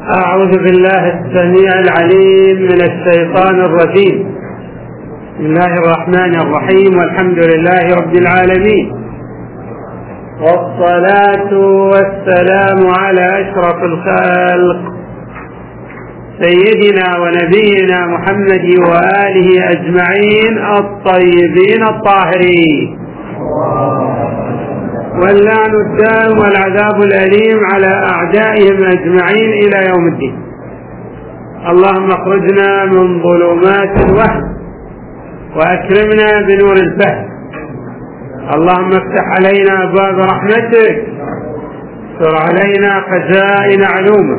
أعوذ بالله السميع العليم من الشيطان الرجيم. بسم الله الرحمن الرحيم، والحمد لله رب العالمين، والصلاة والسلام على أشرف الخلق سيدنا ونبينا محمد وآله أجمعين الطيبين الطاهرين، واللعن الدائم والعذاب الأليم على أعدائهم أجمعين إلى يوم الدين. اللهم اخرجنا من ظلمات الوهم وأكرمنا بنور الفهم. اللهم افتح علينا أبواب رحمتك، استر علينا خزائن علومك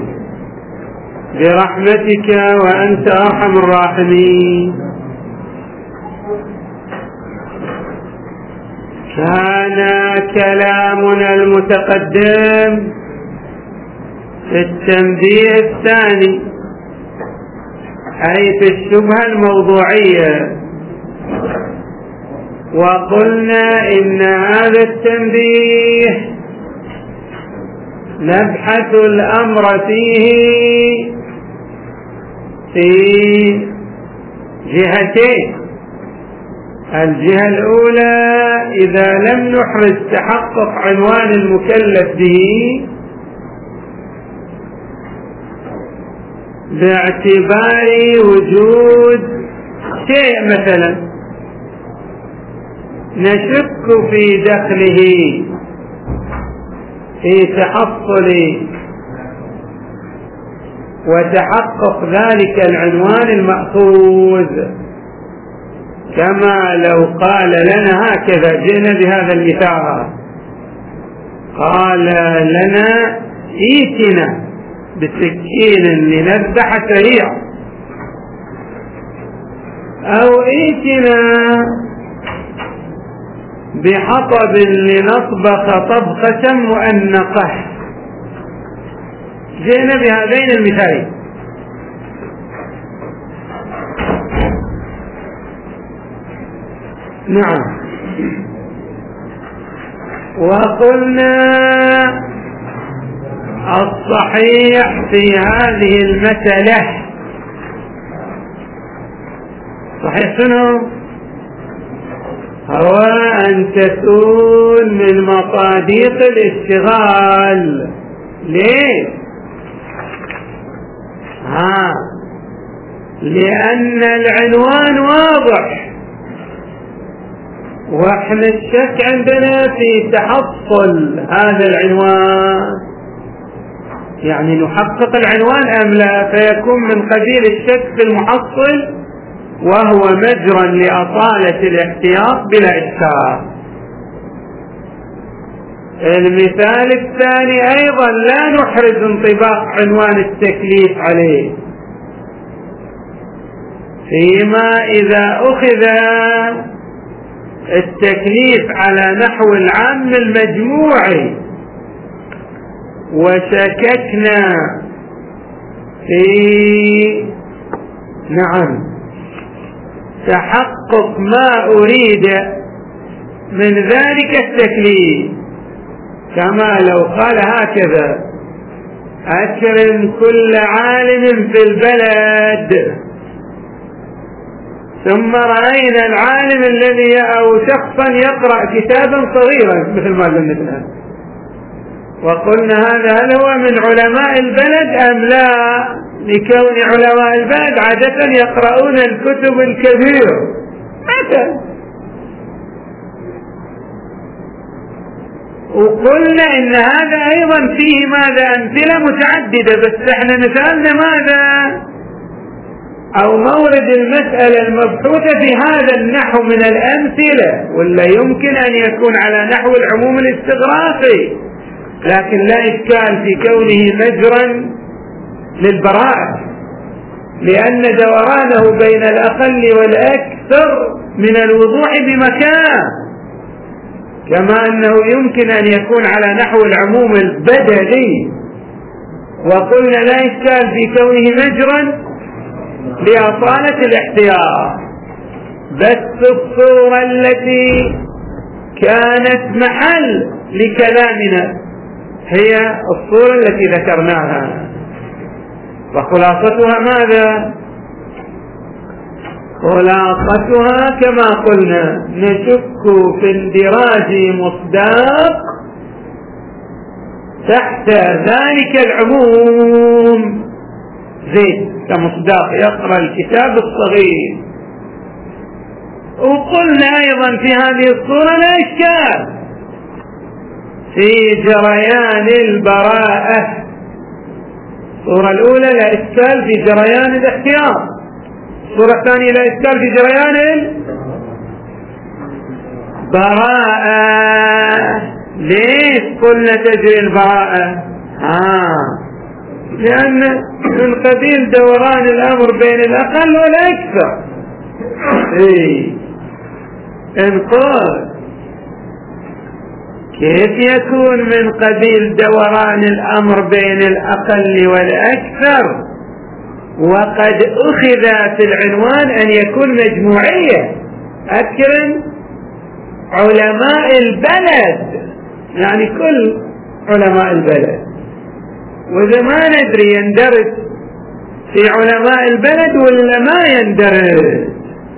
برحمتك وأنت أرحم الراحمين. كان كلامنا المتقدم في التنبيه الثاني، أي في الشبهة الموضوعية، وقلنا إن هذا التنبيه نبحث الأمر فيه في جهتين. الجهة الأولى، إذا لم نحرز تحقق عنوان المكلف به باعتبار وجود شيء مثلا نشك في دخله في تحصل وتحقق ذلك العنوان المأخوذ، كما لو قال لنا هكذا، جئنا بهذا المثال، قال لنا ائتنا بسكين لنذبح سريع، أو ائتنا بحطب لنطبخ طبخة مؤنقة. جئنا بهذين المثالين. نعم، وقلنا الصحيح في هذه المسألة صحيح شنو؟ هو أن تكون من مصادق الاشتغال. ليه؟ لأن العنوان واضح، واحنا الشك عندنا في تحصل هذا العنوان، يعني نحقق العنوان أم لا، فيكون من قبيل الشك في المحصل، وهو مجرى لأصالة الاحتياط بلا إشكال. المثال الثاني أيضا لا نحرز انطباق عنوان التكليف عليه، فيما إذا أخذ التكليف على نحو العام المجموعي وشككنا في تحقق ما أريد من ذلك التكليف، كما لو قال هكذا: أكرم كل عالم في البلد، ثم رأينا العالم الذي أو شخصا يقرأ كتابا صغيرا مثل ما قلنا، وقلنا هل هو من علماء البلد أم لا، لكون علماء البلد عادة يقرؤون الكتب الكبيرة مثلا. وقلنا إن هذا أيضا فيه أمثلة متعددة، بس احنا نسألنا ماذا أو مورد المسألة المبحوثة في هذا النحو من الأمثلة، ولا يمكن أن يكون على نحو العموم الاستغراقي، لكن لا إشكال في كونه مجرا للبراءة، لأن دورانه بين الأقل والأكثر من الوضوح بمكان، كما أنه يمكن أن يكون على نحو العموم البدني، وقلنا لا إشكال في كونه مجرا لأصالة الاحتياط. بس الصورة التي كانت محل لكلامنا هي الصورة التي ذكرناها، وخلاصتها ماذا؟ خلاصتها كما قلنا نشك في اندراج مصداق تحت ذلك العموم، زيد كمصداق يقرأ الكتاب الصغير. وقلنا أيضا في هذه الصورة لا إشكال في جريان البراءة. الصورة الأولى لا إشكال في جريان الاحتياط، الصورة الثانية لا إشكال في جريان البراءة. ليش قلنا تجري البراءة؟ لأن من قبيل دوران الأمر بين الأقل والأكثر. انقاذ كيف يكون من قبيل دوران الأمر بين الأقل والأكثر وقد أخذ في العنوان أن يكون مجموعية؟ أذكر علماء البلد، يعني كل علماء البلد، وإذا ما ندري يندرج في علماء البلد ولا ما يندرج،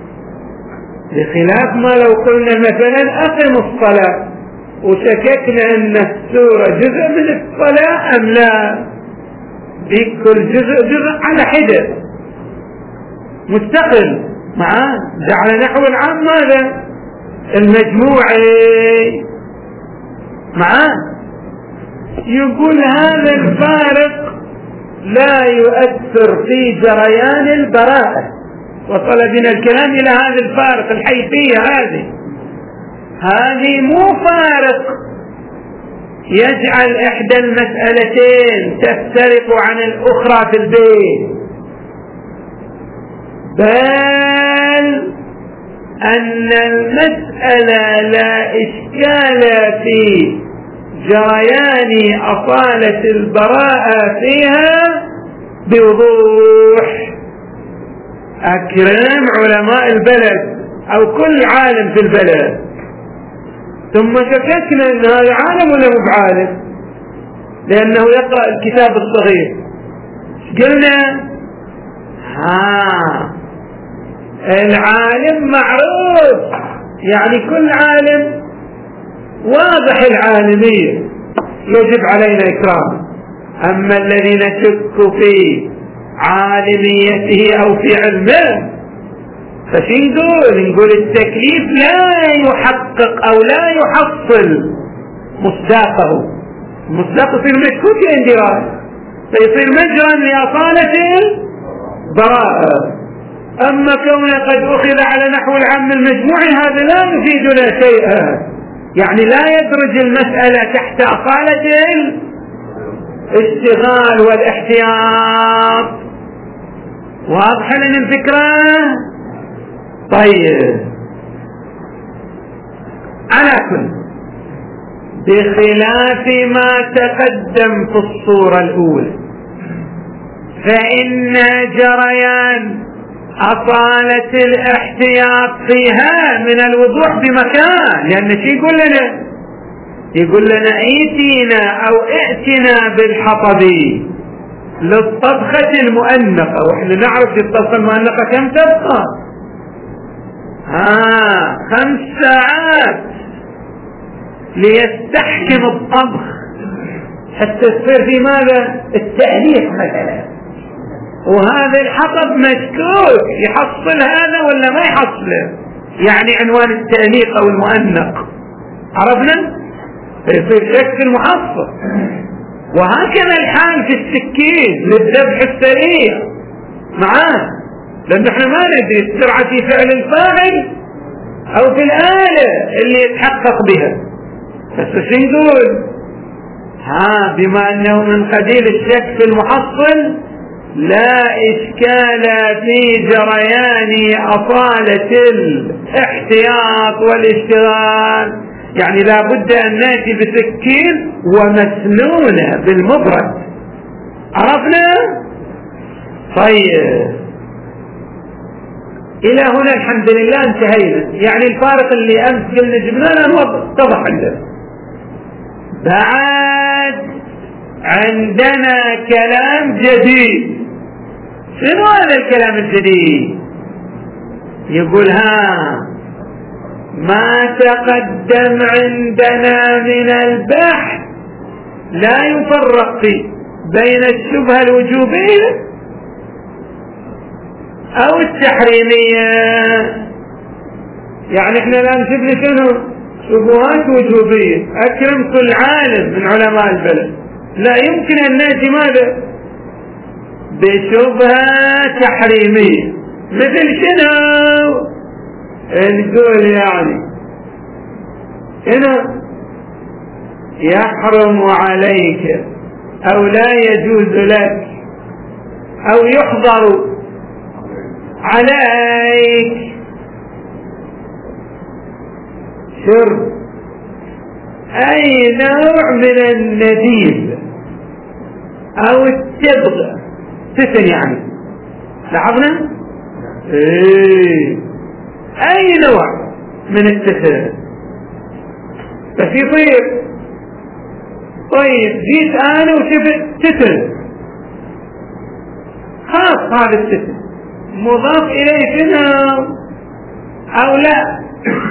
بخلاف ما لو قلنا مثلا أقم الصلاة وشككنا أن السورة جزء من الصلاة أم لا، بكل جزء على حدة مستقل معاه، جعل نحو العام ماذا؟ المجموعي معاه. يقول هذا الفارق لا يؤثر في جريان البراءة. وصل بنا الكلام إلى هذا الفارق، الحيثية هذه مو فارق يجعل إحدى المسألتين تفترق عن الأخرى في البيت، بل أن المسألة لا إشكال في جريان أصالة البراءة فيها بوضوح. أكرم علماء البلد أو كل عالم في البلد، ثم شككنا أن هذا عالم ولا مو بعالم لأنه يقرأ الكتاب الصغير. قلنا العالم معروف، يعني كل عالم واضح العالمية يجب علينا إكرامه. أما الذي نشك في عالميته أو في علمه فشي نقول التكليف لا يحقق أو لا يحصل مصداقه. مصداقه في المشكوك اندراج، فيصير مجرى لأصالة البراءة. أما كونه قد أخذ على نحو العام المجموعي هذا لا يفيدنا شيئا، يعني لا يدرج المسألة تحت أصالة الاشتغال والاحتياط. واضح لنا الفكرة؟ طيب، على كل بخلاف ما تقدم في الصورة الأولى فإن جريان أصالة الاحتياط فيها من الوضوح بمكان، لأن شي يقول لنا ايتينا أو ائتنا بالحطب للطبخة المؤنقة، وإحنا نعرف الطبخة المؤنقة كم تبقى 5 ساعات ليستحكم الطبخ حتى يصير في ماذا؟ التأليف مثلا. وهذا الحطب مشكوك يحصل هذا ولا ما يحصله، يعني عنوان التأليف أو المؤنق عرفنا، فيصير شك في المحصل. وهكذا الحال في السكين للذبح السريع معاه، لأن احنا ما ندري السرعة في فعل الفاعل أو في الآلة اللي يتحقق بها. بس شو نقول؟ بما أنه من قبيل الشك في المحصل لا إشكال في جريان أصالة الاحتياط والاشتغال، يعني لا بد أن نأتي بسكين ومسنونة بالمبرد. عرفنا؟ طيب، إلى هنا الحمد لله انتهينا. يعني الفارق اللي أمس قلنا جبناه هو اتضح عندنا. بعد عندنا كلام جديد شنو هذا الكلام الجديد؟ يقول ما تقدم عندنا من البحث لا يفرق بين الشبهة الوجوبية أو التحريمية. يعني احنا الآن شفنا شنو؟ شبهات وجوبية. أكرم كل عالم من علماء البلد لا يمكن أن نأتي ماذا؟ بشبهة تحريمية. مثل شنو؟ نقول يعني هنا يحرم عليك أو لا يجوز لك أو يحظر عليك شرب أي نوع من النبيذ أو التبغ. ستن يعني لاحظنا أي نوع من التسن. بس يصير طيب جيت أنا وشفت ستن خاص هذا الستن مضاف إليه شنو أو لا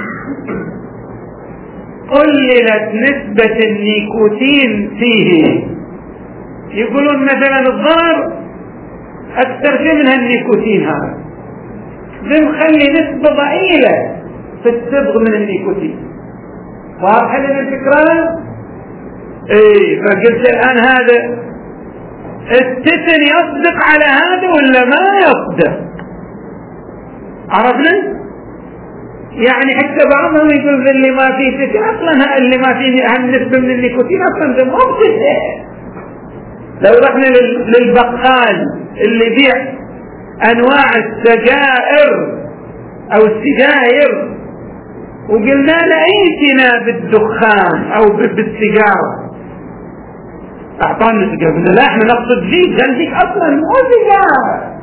قللت نسبة النيكوتين فيه. يقولون مثلا الضرر أكثر شيء منها النيكوتين هذا بنخلي نسبة ضئيلة في الصبغ من النيكوتين. واضحة لنا الفكرة؟ فقلت الآن هذا التتن يصدق على هذا ولا ما يصدق؟ عرفنا؟ يعني حتى بعضهم يقول اللي ما فيه تتن أصلا اللي ما فيه هالنسبة من النيكوتين أصلا ده مو. لو رحنا للبقال اللي يبيع أنواع السجائر أو السجائر وقلنا له أيتنا بالدخان أو بالسجارة أعطانا سجارة قلنا لا احنا نقصد زيت. قال زيت أصلا مو سجارة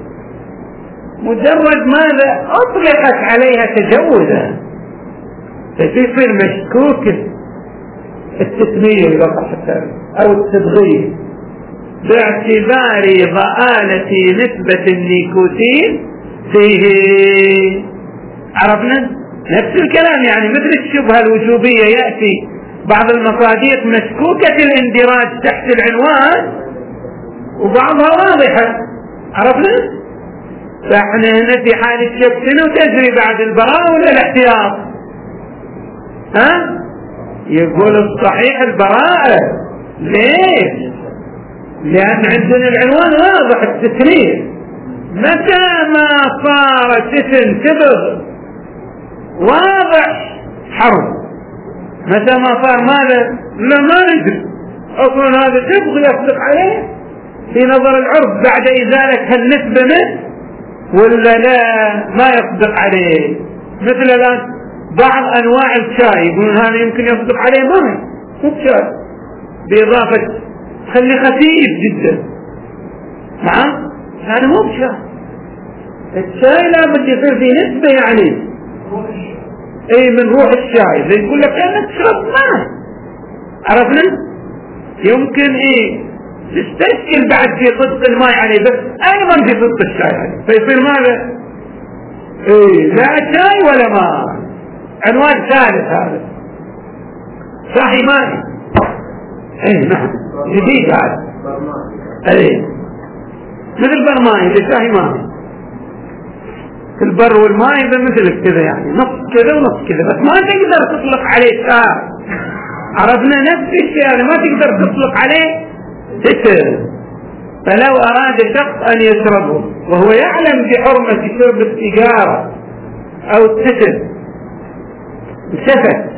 مجرد ماذا أطلقت عليها تجوزا فيصير مشكوك التسمية الوقت أو التبغير باعتبار ضآلة نسبة النيكوتين فيه. عرفنا؟ نفس الكلام يعني مثل الشبهة الوجوبية يأتي بعض المصادق مشكوكة الاندراج تحت العنوان وبعضها واضحة. عرفنا؟ فاحنا هنا في حال الشك شنو تجري بعد البراءة ولا الاحتياط؟ يقول الصحيح البراءة. ليش؟ لأن عندنا العنوان واضح التسرير. متى ما صار تسن تبغ واضح حرب. متى ما صار ماذا؟ لا ما ندري أصلا هذا تبغ يصدق عليه في نظر العرف بعد إزالة النسبة منه ولا لا ما يصدق عليه. مثل الآن بعض أنواع الشاي يقولون هذا يمكن يصدق عليه ماء مو شاي بإضافة خلي خفيف جدا هذا مو بشاي. الشاي لابد يصير فيه نسبة يعني من روح الشاي زي يقول لك كأنك تشرب ماء. عرفنا؟ يمكن تستشكل بعد في صدق الماء يعني بس أيضا في صدق الشاي يعني فيصير ماذا؟ لا شاي ولا ماء. عنوان ثالث هذا شاي مائي. نعم جديد هذا. مثل برمائي ده شاي مائي. البر والماء إذا مثل كذا يعني نص كذا ونص كذا بس ما تقدر تطلق عليه شاي. عرفنا نفس الشيء يعني ما تقدر تطلق عليه تتر. فلو أراد شخص أن يشربه وهو يعلم بحرمة شرب السيجارة أو التتر سفت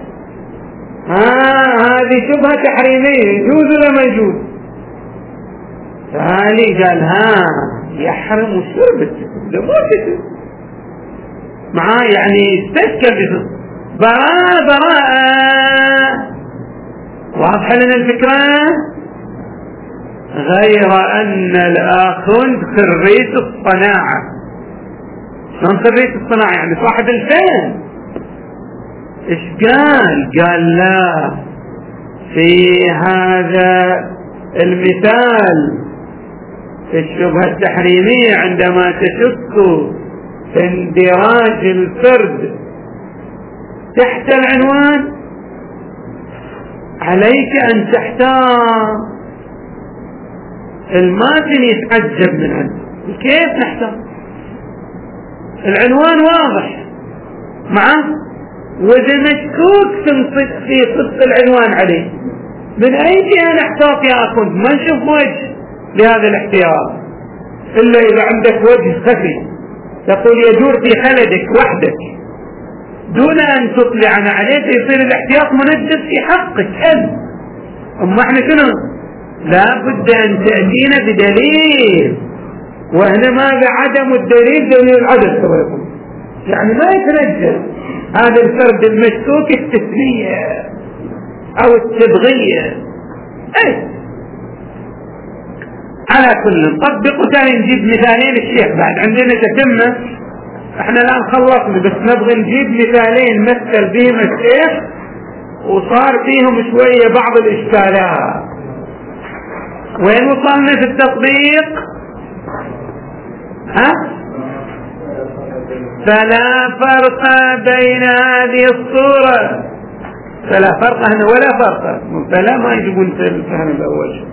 هذه شبهة تحريمية يجوز ولا ما يجوز؟ فهالي قال يحرم شرب التتر ده مو تتر يعني استشكل براءة. واضحة لنا الفكرة؟ غير أن الآخر خريج الصناعة. شلون خريج الصناعة؟ يعني صاحب الفن. إيش قال لا في هذا المثال الشبهة التحريمية عندما تشك في اندراج الفرد تحت العنوان عليك أن تحتار. الماتن يتعجب من عنه، كيف نحتار؟ العنوان واضح معه، وإذا مشكوك في صدق العنوان عليه، من أي جهة نحتاط يا أخوان؟ ما نشوف وجه لهذا الاحتياط إلا إذا عندك وجه خفي تقول يدور في خلدك وحدك دون أن تطلعنا عليه، يصير الاحتياط منجز في حقك أنت. أما احنا شنو؟ لا بد أن تأتينا بدليل، وهنا ماذا؟ عدم الدليل دليل العدد، يعني ما يتنجز هذا الفرد المشكوك التسلية أو التبغية. أي على كل طبقوا تاني، نجيب مثالين الشيخ بعد عندنا تتمة. احنا الآن خلصنا، بس نبغى نجيب مثالين مثل بهم الشيخ وصار فيهم شوية بعض الإشكالات. وين وصلنا في التطبيق؟ فلا فرق بين هذه الصورة، فلا فرق هنا ولا فرق، فلا ما يجبون في الفهم الأول.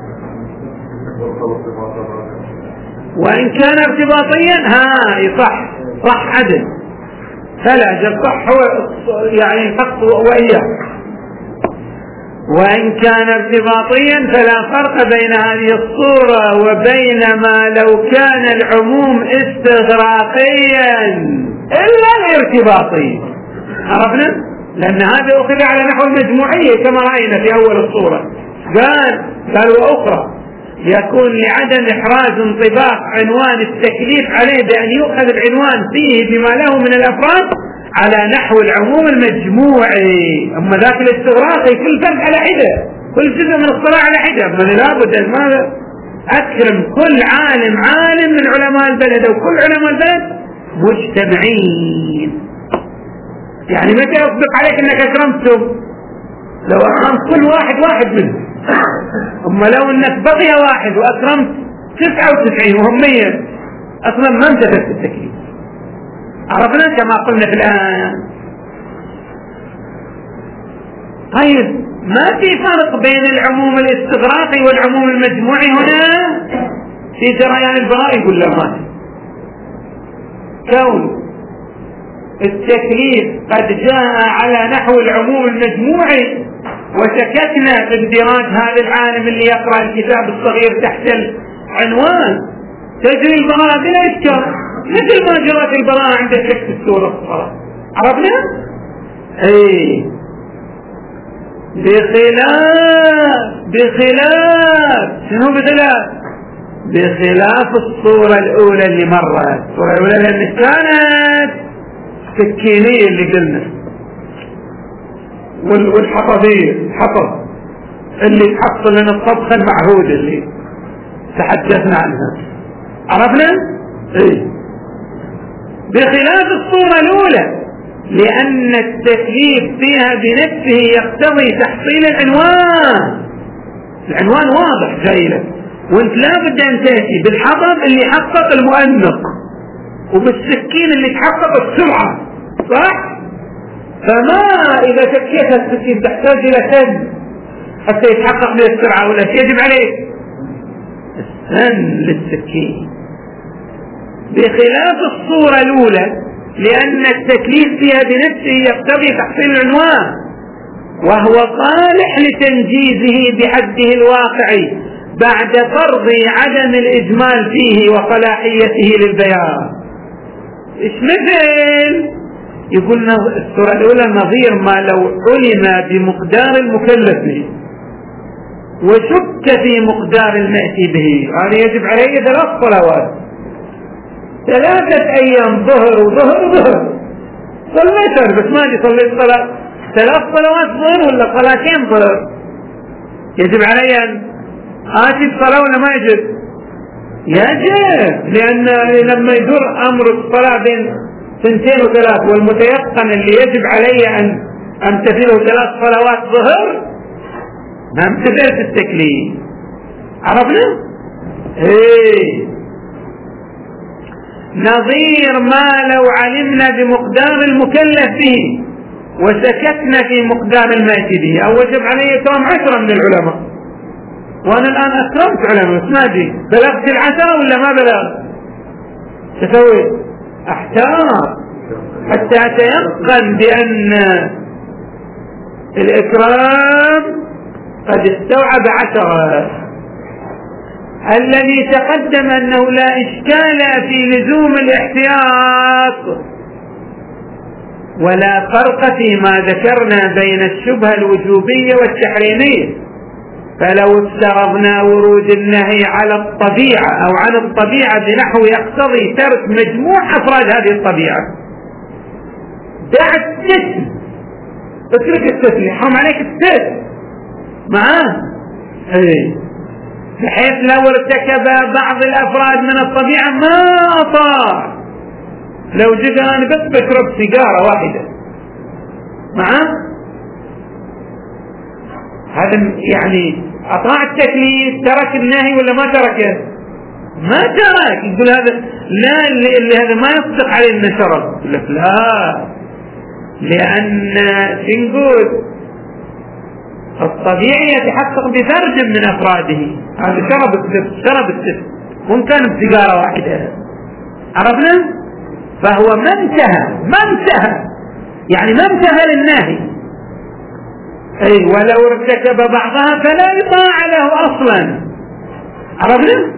وإن كان ارتباطيا صح عدل، فلا جل صح يعني حق وإياه. وإن كان ارتباطيا فلا فرق بين هذه الصورة وبين ما لو كان العموم استغراقيا إلا الارتباطي. عرفنا؟ لأن هذا أخذ على نحو المجموعية كما رأينا في أول الصورة. قال وأخرى يكون لعدم إحراز انطباق عنوان التكليف عليه بأن يؤخذ العنوان فيه بما له من الأفراد على نحو العموم المجموعي. أما ذاك الاستغراقي كل فرد على حدة، كل جزء من الصلاة على حدة، من لابد أن ماذا؟ أكرم كل عالم من علماء البلد أو كل علماء البلد مجتمعين. يعني متى يصدق عليك أنك أكرمتهم؟ لو أكرمت كل واحد منهم. أما لو أنك بقي واحد وأكرمت 99 وهم 100 أصلا ما انتبهت التكليف. عرفنا كما قلنا في الآن. طيب ما في فرق بين العموم الاستغراقي والعموم المجموعي هنا في جريان البراء؟ يقول لا ما في. كون التكليف قد جاء على نحو العموم المجموعي وشككنا في اندراج هذا العالم اللي يقرأ الكتاب الصغير تحت العنوان تجري البراءة بلا إشكال، مثل ما جرت البراءة عند شك السورة الصغيرة. عرفنا؟ اي بخلاف شنو بخلاف الصورة الأولى اللي مرت. الصورة الأولى لأن كانت سكينية اللي قلنا، والحطبية الحطب اللي تحصل لنا الطبخة المعهودة اللي تحدثنا عنها. عرفنا؟ ايه بخلاف الصورة الأولى لأن التكليف فيها بنفسه يقتضي تحصيل العنوان واضح جاي لك، وانت لابد أن تأتي بالحطب اللي يحقق المؤنق وبالسكين اللي تحقق السرعة، صح؟ فما إذا شكيت السكين تحتاج إلى سن حتى يتحقق من السرعة، ولا يجب عليك السن للسكين. بخلاف الصورة الأولى لأن التكليف فيها بنفسه يقتضي تحصيل العنوان وهو صالح لتنجيزه بحده الواقعي بعد فرض عدم الإجمال فيه وصلاحيته للبيان. إيش مثل؟ يقول الصورة الأولى نظير ما لو علم بمقدار المكلف به وشك في مقدار المأتي به، يعني يجب عليه 3 صلوات، 3 أيام ظهر وظهر صليت بس ما أجي صليت 3 صلوات ظهر ولا 2 ظهر، يجب علي أن آتي الصلاة ولا ما يجب؟ يجب، لأن لما يدور أمر الصلاة بين 2 و3 والمتيقن اللي يجب علي أن أمتثله 3 صلوات ظهر ما امتثلت التكليف. عرفنا؟ نظير ما لو علمنا بمقدار المكلف به وسكتنا في مقدار المأتي به، أو وجب علي إكرام 10 من العلماء، وأنا الآن أكرمت علماء، بس ما أدري بلغت 10 ولا ما بلغت، تسوي أحتار حتى أتيقن بأن الإكرام قد استوعب 10. الذي تقدم أنه لا إشكال في لزوم الاحتياط، ولا فرق فيما ذكرنا بين الشبهة الوجوبية والتحريمية. فلو افترضنا ورود النهي على الطبيعة أو عن الطبيعة بنحو يقتضي ترك مجموع أفراد هذه الطبيعة، دع التسل، اترك التسل، حرام عليك التسل معاه، بحيث لو ارتكب بعض الأفراد من الطبيعة ما أطاع. لو جيت أنا بس بشرب سيجارة واحدة معاه، هذا يعني أطاع التكليف، ترك النهي ولا ما تركه؟ ما ترك. يقول هذا لا، اللي هذا ما يصدق عليه انه شرب. يقول لك لا، لأن نقول الطبيعي يتحقق بفرد من أفراده. هذا شرب السفر وإن كان بسيجارة واحدة، عرفنا؟ فهو ما انتهى يعني ما انتهى للنهي، ولو ارتكب بعضها فلا يطاع له أصلا، عرفنا؟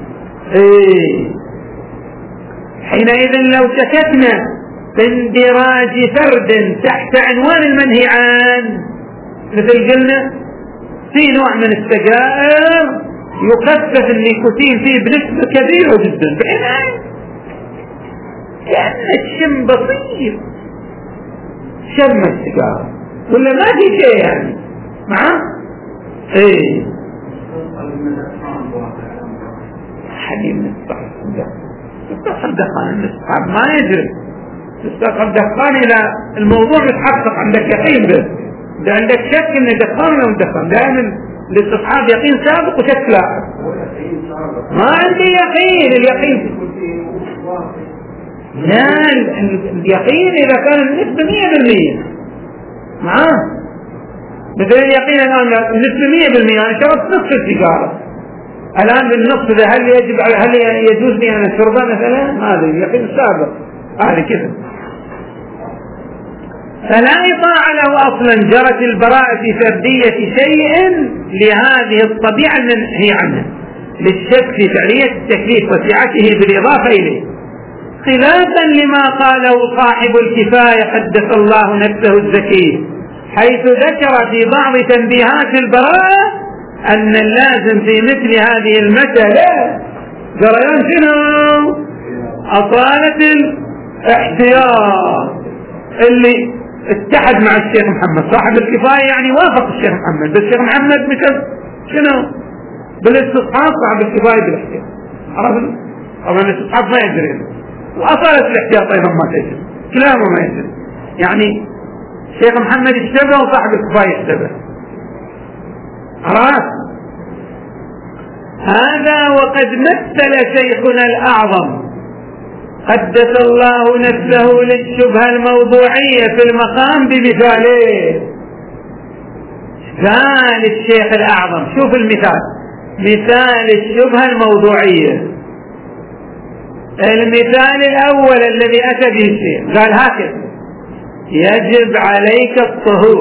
حينئذ لو سكتنا في اندراج فرد تحت عنوان المنهي عنه، مثل قلنا في نوع من السجائر يخفف النيكوتين فيه بنسبة كبيرة جدا، بحيث كأن الشم بسيط، شم السجارة ولا ما في شيء يعني معه. حديث تستخدم دخان النسحاب ما يدري، تستخدم دخان إلى الموضوع يتحقق عندك يقين به، إذا عندك شك إن دخان ولا مدخن، دائما الاستصحاب يقين سابق وشك لاحق. ما عندي يقين، اليقين لا، اليقين إذا كان النسبة 100% معاه، مثل اليقين الآن النسبة 100%، أنا شربت نصف السيجارة الآن بالنصف، هل يجوز لي أن أشربها مثلا؟ هذا اليقين السابق، هذا كذا. فلا يطاع له أصلا جرت البراءة في فردية شيء لهذه الطبيعة المنهي عنها، للشك في فعلية التكليف وسعته بالإضافة إليه، خلافا لما قاله صاحب الكفاية قدس الله نفسه الزكي، حيث ذكر في بعض تنبيهات البراءة أن اللازم في مثل هذه المسألة جريان شنو؟ أطالة الاحتياط، اللي اتحد مع الشيخ محمد صاحب الكفاية، يعني وافق الشيخ محمد، بس الشيخ محمد مثل شنو؟ بالاستصحاب، صاحب الكفاية بالاحتياط، عرفنا؟ طبعا الاستصحاب ما يجري، وأصالة الاحتياط أيضا ما تجري، كلاهما ما يجري، يعني الشيخ محمد اشتبه وصاحب الكفاية اشتبه، عرفت؟ هذا وقد مثل شيخنا الأعظم قدس الله نفسه للشبهة الموضوعية في المقام بمثالين. قال الشيخ الأعظم، شوف المثال، مثال الشبهة الموضوعية. المثال الأول الذي أتى به الشيخ قال هكذا: يجب عليك الطهور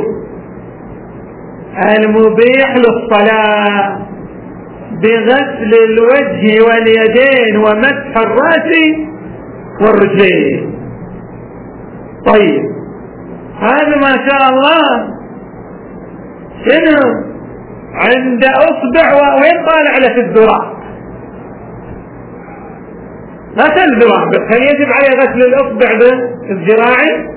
المبيح للصلاة بغسل الوجه واليدين ومسح الرأس والرجلين. طيب هذا ما شاء الله شنو عند أصبع، وين طالع له في الذراع؟ غسل الذراع، هل يجب عليه غسل الأصبع بالذراعي؟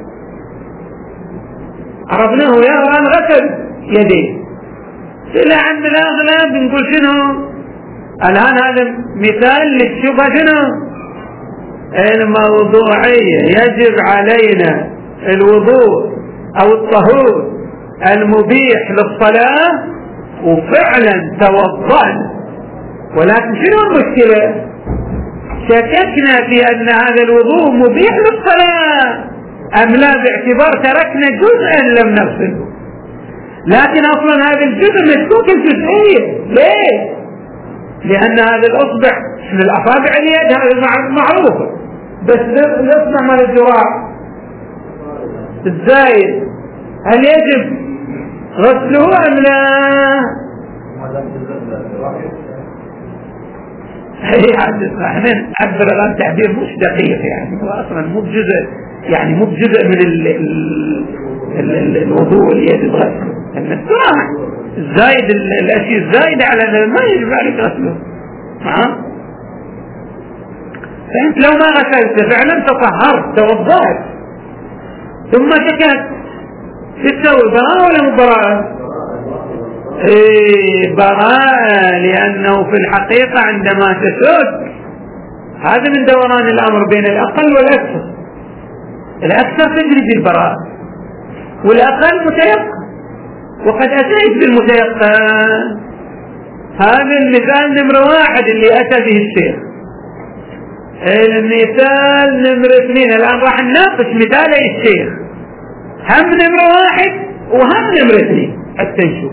عرفناه يا الآن غسل يديه. إلا عند الأغلب بنقول شنو الآن؟ هذا مثال للشبهة شنو الموضوعية. يجب علينا الوضوء أو الطهور المبيح للصلاة، وفعلا توضأنا ولكن شنو المشكلة؟ شككنا في أن هذا الوضوء مبيح للصلاة أم لا، باعتبار تركنا جزءا لم نغسله، لكن أصلا هذا الجزء مشكوك الجزئية. ليه؟ لأن هذا الأصبع من الأصابع اليد، هذا معروف، بس الأصبع مال الذراع الزايد هل يجب غسله أم لا؟ احنا نعبر الآن تعبير مش دقيق، يعني هو أصلا مو بجزء، يعني مو بجزء من الوضوء اليد الغسل، لأن الذراع الزايد، الأشياء الزايدة على ما يجب عليك غسله. فأنت لو ما غسلت فعلا تطهرت توضأت ثم شكت، تسوي براءة ولا مبراءة؟ براءة، لأنه في الحقيقة عندما تسود هذا من دوران الأمر بين الأقل والأكثر، الأكثر تجري في البراءة والأقل متيقن، وقد أتيت بالمتيقن. هذا المثال نمرة 1 اللي أتى به الشيخ. المثال نمرة 2 الآن راح نناقش مثالي الشيخ، هم نمرة 1 وهم نمرة 2 حتى نشوف.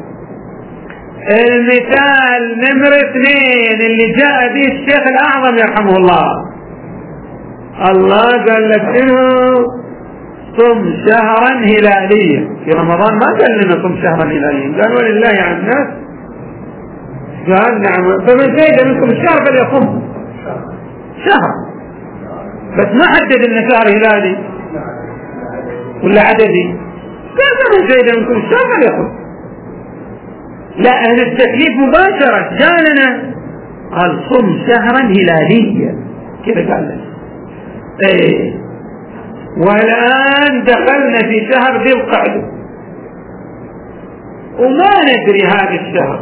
المثال نمرة 2 اللي جاء به الشيخ الأعظم يرحمه الله قال لك إنه صم شهرا هلاليا في رمضان، ما قال لنا صم شهرا هلاليا، قال ولله على الناس، قال نعم فمن شهد منكم الشهر فليصم شهر، بس ما حدد ان شهر هلالي ولا عددي، قال فمن شهد منكم الشهر فليصم. لا، اهل التكليف مباشرة جاء قال صم شهرا هلاليا كذا قال لنا. والآن دخلنا في شهر ذي القعدة وما ندري هذا الشهر،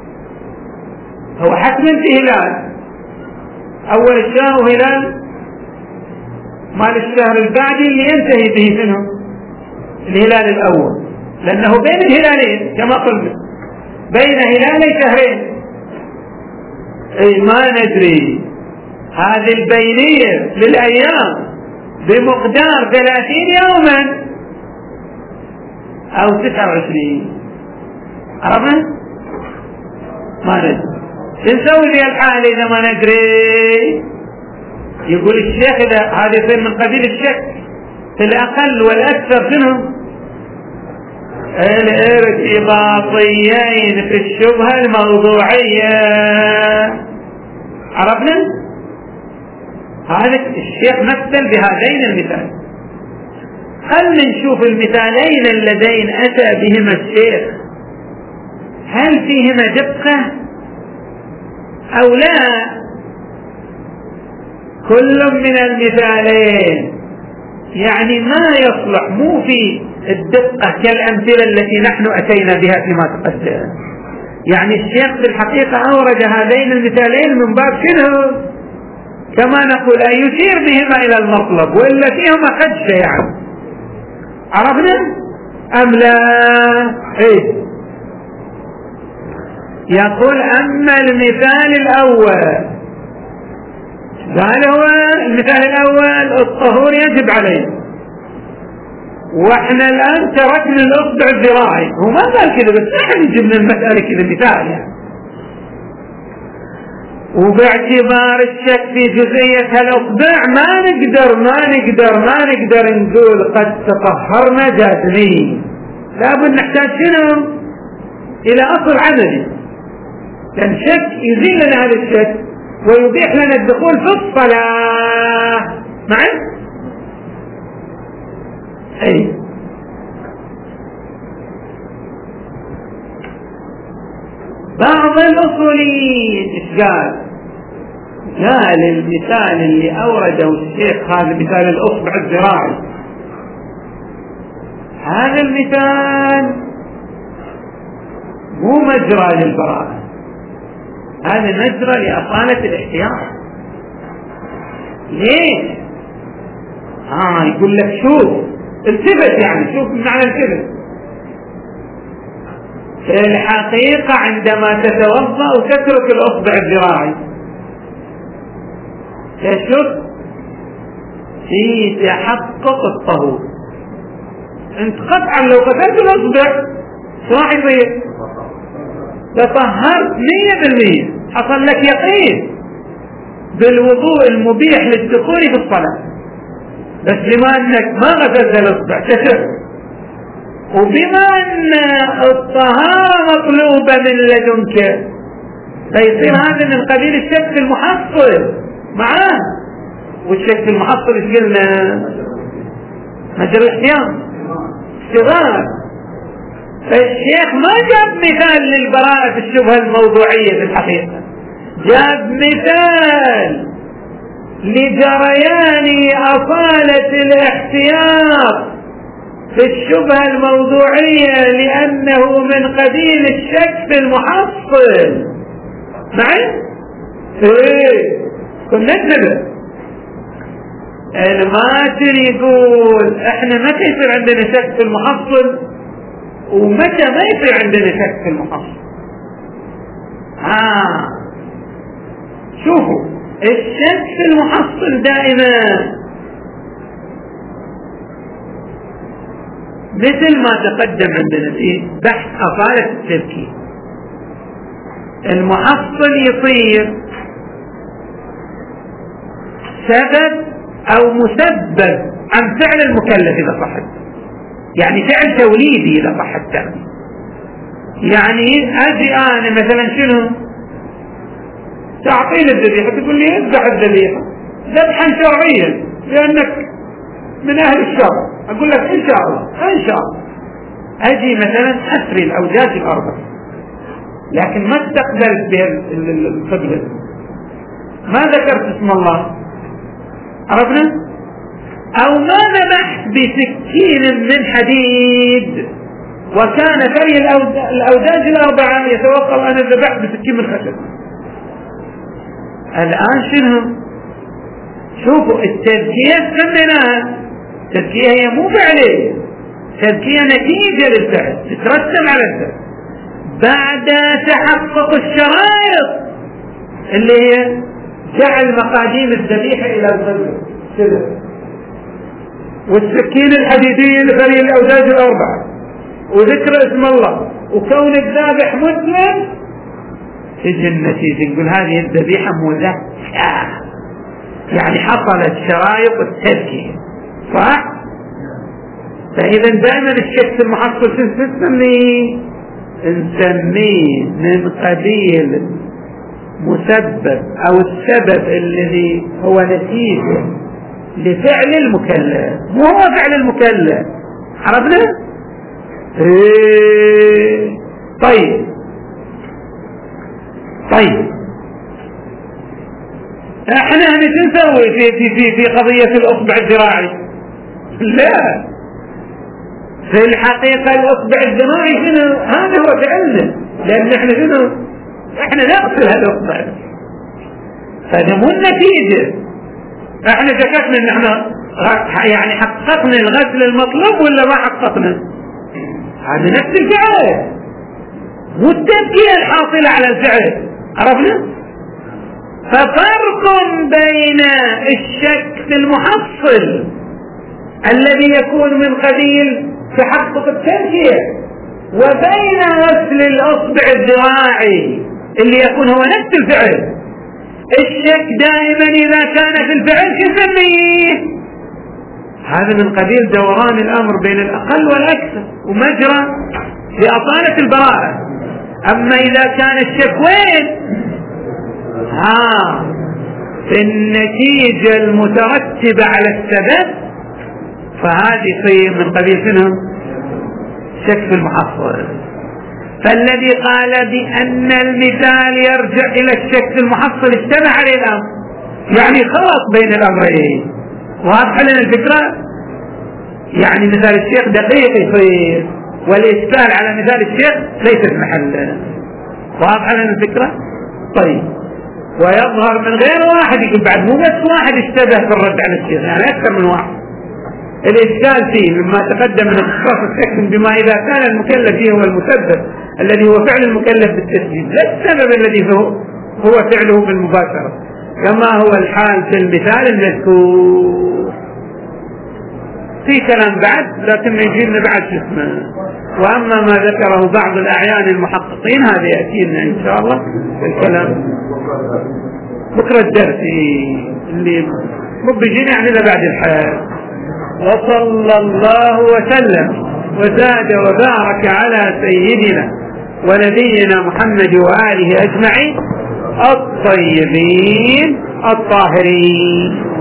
هو حتما في هلال أول الشهر وهلال مال الشهر البعدي اللي ينتهي به منه الهلال الأول، لأنه بين الهلالين كما قلنا، بين هلالي شهرين. ما ندري هذه البينية للأيام بمقدار 30 يوما أو 29، عرفنا؟ ما ندري. نسوي ذي الحالة إذا ما ندري؟ يقول الشيخ إذا هذا يصير من قبيل الشك في الأقل والأكثر منهم الارتباطيين في الشبهة الموضوعية، عرفنا؟ هذا الشيخ مثل بهذين المثال. خلنا نشوف المثالين اللذين أتى بهما الشيخ هل فيهما دقة أو لا. كل من المثالين يعني ما يصلح، مو في الدقة كالأمثلة التي نحن أتينا بها فيما تقدم. يعني الشيخ في الحقيقة أورد هذين المثالين من باب شنو؟ كما نقول أن يشير بهما إلى المطلب، وإلا فيهما خدشة يعني، عرفنا أم لا؟ يقول أما المثال الأول، قال هو المثال الأول الطهور يجب عليه، واحنا الآن تركنا الأصبع الذراعي، هو ما قال كذا بس نحن جبنا المسألة كذا مثال يعني. وباعتبار الشك في جزئية هالأصبع ما نقدر نقول قد تطهرنا جازمين، لابد نحتاج شنو؟ إلى أصل عملي، لأن شك يزيل لنا هذا الشك ويبيح لنا الدخول في الصلاة معي. بعض الأصوليين إيش قال المثال اللي أورده الشيخ، هذا مثال الأصبع الذراعي، هذا المثال مو مجرى للبراءة، هذا مجرى لأصالة الاحتياط. ليه؟ يقول لك شوف التفت، يعني شوف معنى التفت، في الحقيقة عندما تتوضأ وتترك الأصبع الذراعي تشك في تحقق الطهور. انت قطعا لو قتلت الأصبع شو راح يصير؟ تطهرت 100%، حصل لك يقين بالوضوء المبيح للدخول في الصلاة. بس بما انك ما غسلت الاصبع تشك، وبما ان الطهارة مطلوبة من لدنك فيصير هذا من قبيل الشك المحصل معاه. والشك المحصل ايش قلنا؟ مجرى الاحتياط اشتغال. فالشيخ ما جاب مثال للبراءة في الشبهة الموضوعية في الحقيقة، جاب مثال لجريان أصالة الاحتياط في الشبهة الموضوعية لأنه من قبيل الشك في المحصل. معي؟ كنا نتبع الماتر يقول احنا متى يصير عندنا شك في المحصل ومتى ما يصير عندنا شك في المحصل. شوفوا الشك في المحصل دائما مثل ما تقدم عندنا في بحث أصالة التفكير. المحصل يصير سبب أو مسبب عن فعل المكلف إذا صح، يعني فعل توليدي إذا صح التعبير. يعني أجي أنا مثلا شنو تعطيني الذبيحة تقول لي اذبح الذبيحة ذبحا شرعيا لأنك من أهل الشرع، أقول لك إن شاء الله إن شاء الله. أجي مثلا أسري الأوجاج الأربع لكن ما استقبلت بالقبلة، ما ذكرت اسم الله، عرفنا؟ أو ما ذبحت بسكين من حديد وكان فري الأوجاج الأربعة يتوقع أنا ذبحت بسكين من خشب. الآن شنو؟ شوفوا التذكية سميناها التذكية هي مو فعلية، التذكية نتيجة للفعل تترتب على الفعل بعد تحقق الشرائط اللي هي جعل مقاديم الذبيحة إلى القبلة والسكين الحديدية لفري الأوجاج الأربعة وذكر اسم الله وكون الذابح مسلم، تجي النتيجة نقول هذه الذبيحة مزكاة، يعني حصلت شرائط التذكية صح؟ فإذا دائما الشك المحصل نسميه من قبيل مسبب أو السبب الذي هو نتيجة لفعل المكلف، مو هو فعل المكلف. عرفنا؟ طيب احنا شو نسوي في قضية الأصبع الذراعي؟ لا، في الحقيقة الأصبع الذراعي شنو؟ هذا هو فعلنا، لأن احنا شنو؟ احنا نغسل هذا الأصبع، فهذا مو النتيجة. احنا شككنا ان احنا يعني حققنا الغسل المطلوب ولا ما حققنا؟ هذا نفس الفعل، مو التذكية الحاصلة على الفعل. عرفنا؟ ففرق بين الشك في المحصل الذي يكون من قبيل تحقق التذكية وبين غسل الأصبع الذراعي اللي يكون هو نفس الفعل. الشك دائما إذا كان في الفعل كسميه هذا من قبيل دوران الأمر بين الأقل والأكثر ومجرى لأصالة البراءة. أما إذا كان الشك وين؟ في النتيجة المترتبة على السبب، فهذه تصير من قبيل شنو؟ شك في المحصل. فالذي قال بأن المثال يرجع إلى الشك في المحصل اشتبه عليه الأمر، يعني خلط بين الأمرين. واضح لنا الفكرة؟ يعني مثال الشيخ دقيق يصير والإشكال على مثال الشيخ ليس محل. واضح لنا الفكرة؟ طيب، ويظهر من غير واحد يقول بعد مو بس واحد اشتبه في الرد على الشيخ، يعني أكثر من واحد. الإشكال فيه مما تقدم من اختصاص الحكم بما إذا كان المكلف فيه هو المسبب الذي هو فعل المكلف بالتسجيل، لا السبب الذي هو فعله بالمباشرة، كما هو الحال في المثال المذكور. في كلام بعد لكن يجينا بعد اسمه. وأما ما ذكره بعض الأعيان المحققين هذا يأتينا إن شاء الله في الكلام بكرة الدرس اللي بيجينا يعني بعد الحياة. وصلى الله وسلم وزاد وبارك على سيدنا ونبينا محمد وآله أجمعين الطيبين الطاهرين.